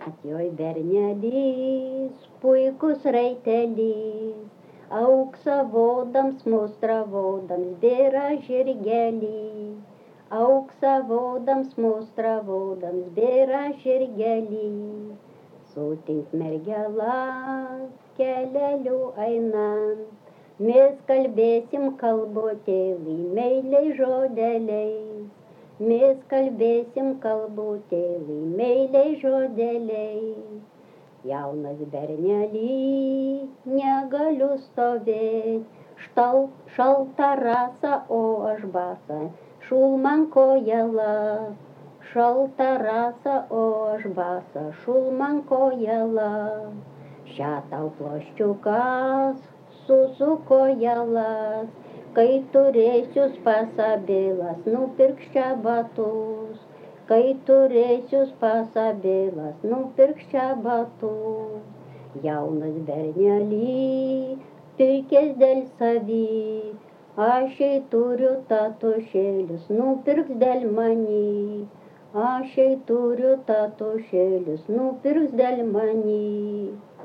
Atjoj bernelis, puikus raitelis, auksą vodams, mustrą vodams, bėra žirgelį. Auksą vodams, mustrą vodams, bėra žirgelį. Sutink mergelas, keleliu einant, mes kalbėsim kalbotėlį, meiliai žodeliais. Mes kalbėsim kalbotėlį, meiliai žodeliais. Jaunas bernely, negaliu stovėt, šalta rasa, o aš basa, šul man kojelas. Šalta rasa, o aš basa, šul man kojelas. Šią tau ploščiukas, susuko jelas. Kai turėsius pasabėlas, nupirks čia batus. Kai turėsius pasabėlas, nupirks čia batus. Jaunas bernely, pirkės dėl savy, aš jei turiu tatušėlius, nupirks dėl many. Aš jei turiu tatušėlius, nupirks dėl many.